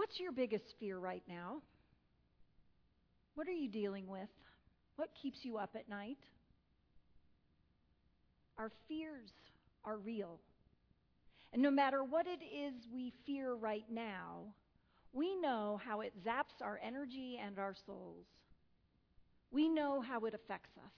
What's your biggest fear right now? What are you dealing with? What keeps you up at night? Our fears are real. And no matter what it is we fear right now, we know how it zaps our energy and our souls. We know how it affects us.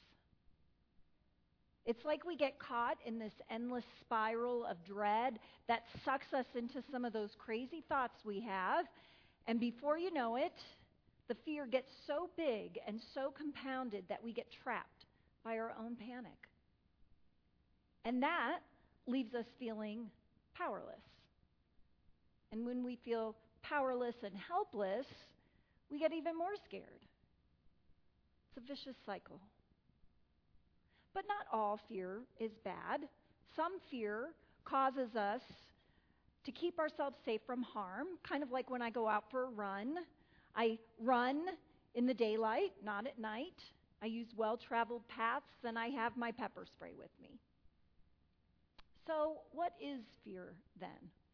It's like we get caught in this endless spiral of dread that sucks us into some of those crazy thoughts we have, and before you know it, the fear gets so big and so compounded that we get trapped by our own panic. And that leaves us feeling powerless. And when we feel powerless and helpless, we get even more scared. It's a vicious cycle. But not all fear is bad. Some fear causes us to keep ourselves safe from harm, kind of like when I go out for a run. I run in the daylight, not at night. I use well-traveled paths, and I have my pepper spray with me. So, what is fear then?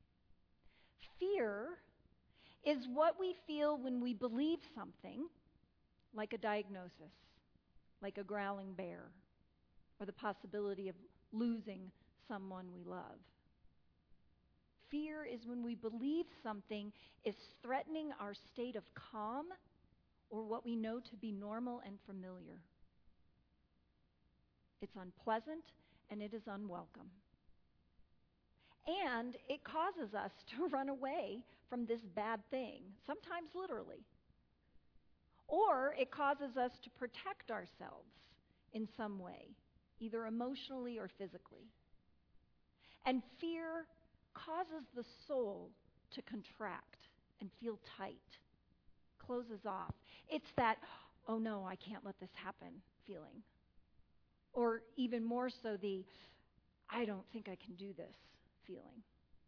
Fear is what we feel when we believe something, like a diagnosis, like a growling bear, or the possibility of losing someone we love. Fear is when we believe something is threatening our state of calm or what we know to be normal and familiar. It's unpleasant and it is unwelcome. And it causes us to run away from this bad thing, sometimes literally. Or it causes us to protect ourselves in some way, either emotionally or physically. And fear causes the soul to contract and feel tight, closes off. It's that, oh no, I can't let this happen feeling. Or even more so, the, I don't think I can do this feeling.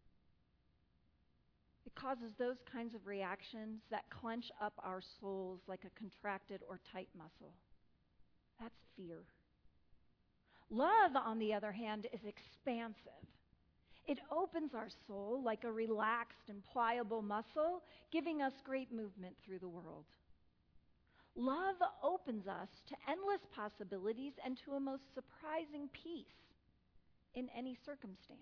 It causes those kinds of reactions that clench up our souls like a contracted or tight muscle. That's fear. Love, on the other hand, is expansive. It opens our soul like a relaxed and pliable muscle, giving us great movement through the world. Love opens us to endless possibilities and to a most surprising peace in any circumstance.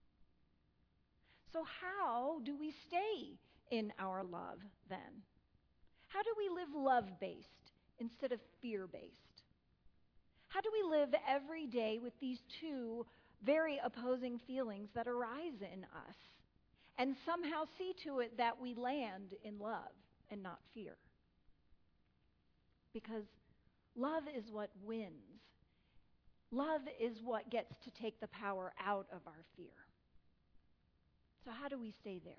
So how do we stay in our love then? How do we live love-based instead of fear-based? How do we live every day with these two very opposing feelings that arise in us and somehow see to it that we land in love and not fear? Because love is what wins. Love is what gets to take the power out of our fear. So how do we stay there?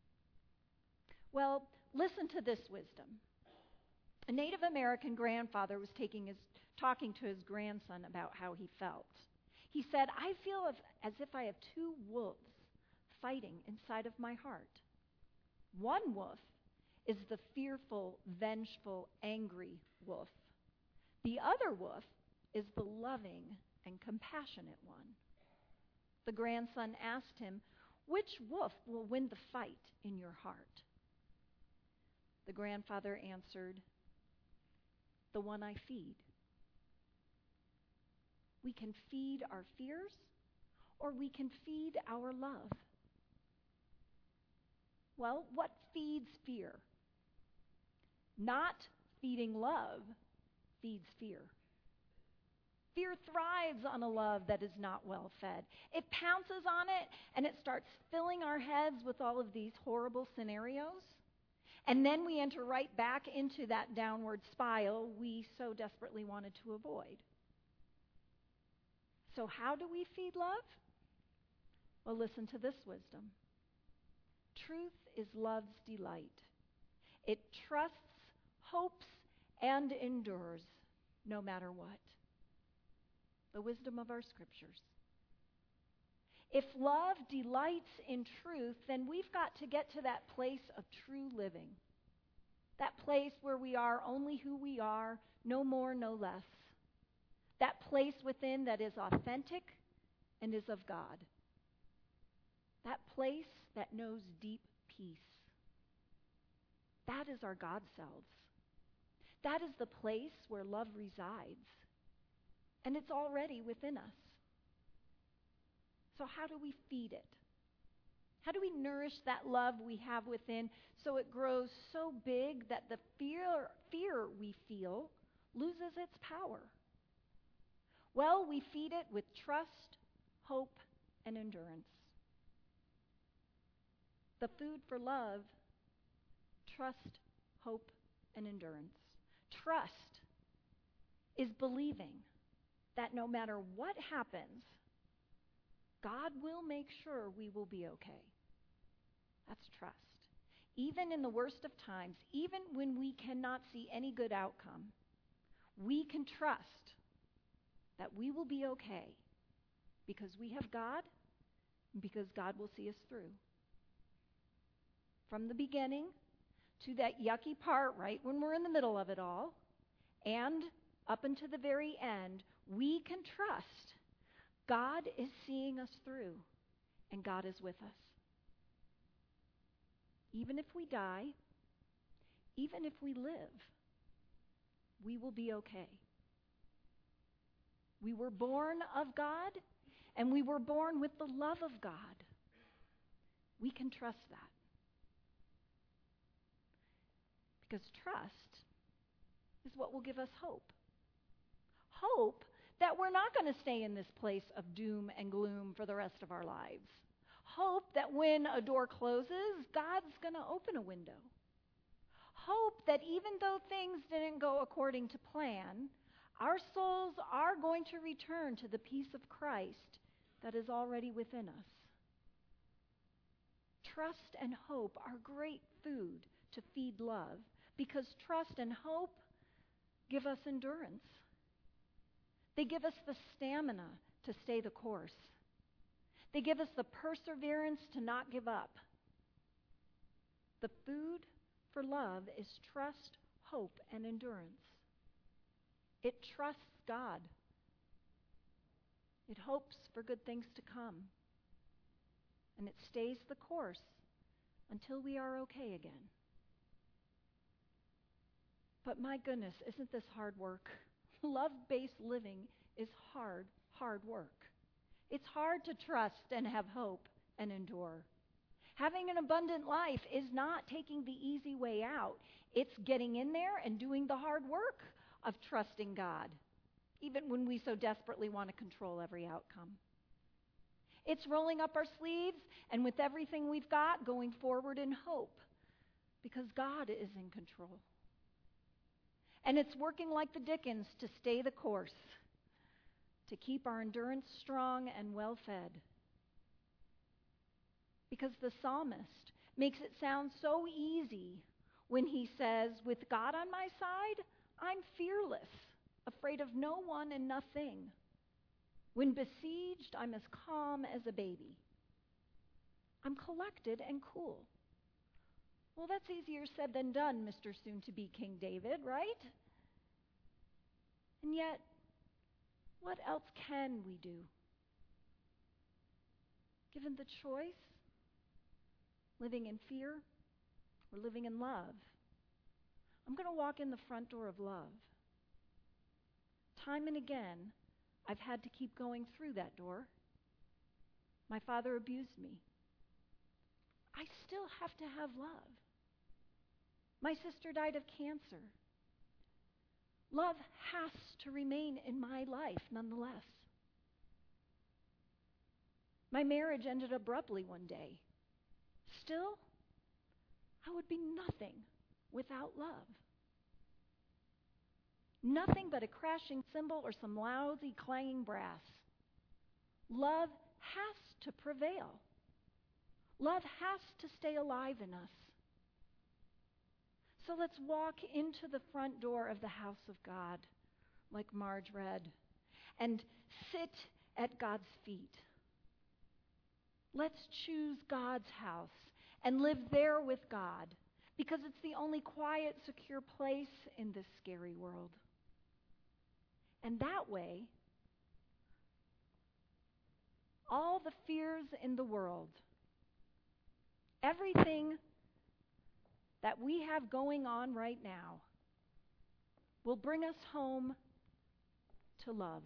Well, listen to this wisdom. A Native American grandfather was talking to his grandson about how he felt. He said, I feel as if I have two wolves fighting inside of my heart. One wolf is the fearful, vengeful, angry wolf. The other wolf is the loving and compassionate one. The grandson asked him, which wolf will win the fight in your heart? The grandfather answered, the one I feed. We can feed our fears, or we can feed our love. Well, what feeds fear? Not feeding love feeds fear. Fear thrives on a love that is not well fed. It pounces on it, and it starts filling our heads with all of these horrible scenarios. And then we enter right back into that downward spiral we so desperately wanted to avoid. So how do we feed love? Well, listen to this wisdom. Truth is love's delight. It trusts, hopes, and endures no matter what. The wisdom of our scriptures. If love delights in truth, then we've got to get to that place of true living. That place where we are only who we are, no more, no less. That place within that is authentic and is of God. That place that knows deep peace. That is our God selves. That is the place where love resides. And it's already within us. So how do we feed it? How do we nourish that love we have within so it grows so big that the fear we feel loses its power? Well, we feed it with trust, hope, and endurance. The food for love, trust, hope, and endurance. Trust is believing that no matter what happens, God will make sure we will be okay. That's trust. Even in the worst of times, even when we cannot see any good outcome, we can trust that we will be okay because we have God and because God will see us through. From the beginning to that yucky part right when we're in the middle of it all, and up until the very end, we can trust God is seeing us through, and God is with us. Even if we die, even if we live, we will be okay. We were born of God, and we were born with the love of God. We can trust that. Because trust is what will give us hope. Hope that we're not going to stay in this place of doom and gloom for the rest of our lives. Hope that when a door closes, God's going to open a window. Hope that even though things didn't go according to plan, our souls are going to return to the peace of Christ that is already within us. Trust and hope are great food to feed love, because trust and hope give us endurance. They give us the stamina to stay the course. They give us the perseverance to not give up. The food for love is trust, hope, and endurance. It trusts God. It hopes for good things to come. And it stays the course until we are okay again. But my goodness, isn't this hard work? Love-based living is hard, hard work. It's hard to trust and have hope and endure. Having an abundant life is not taking the easy way out. It's getting in there and doing the hard work of trusting God, even when we so desperately want to control every outcome. It's rolling up our sleeves and with everything we've got, going forward in hope, because God is in control. And it's working like the Dickens to stay the course, to keep our endurance strong and well-fed. Because the psalmist makes it sound so easy when he says, with God on my side, I'm fearless, afraid of no one and nothing. When besieged, I'm as calm as a baby. I'm collected and cool. Well, that's easier said than done, Mr. Soon-to-be King David, right? And yet, what else can we do? Given the choice, living in fear or living in love, I'm going to walk in the front door of love. Time and again, I've had to keep going through that door. My father abused me. I still have to have love. My sister died of cancer. Love has to remain in my life nonetheless. My marriage ended abruptly one day. Still, I would be nothing without love. Nothing but a crashing cymbal or some lousy clanging brass. Love has to prevail. Love has to stay alive in us. So let's walk into the front door of the house of God, like Marge read, and sit at God's feet. Let's choose God's house and live there with God, because it's the only quiet, secure place in this scary world. And that way, all the fears in the world, everything that we have going on right now will bring us home to love.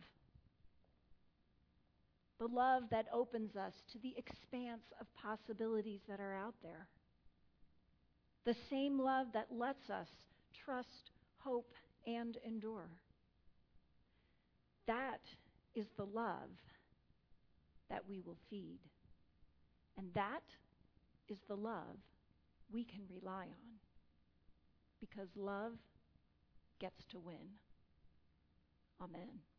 The love that opens us to the expanse of possibilities that are out there. The same love that lets us trust, hope, and endure. That is the love that we will feed. And that is the love we can rely on. Because love gets to win. Amen.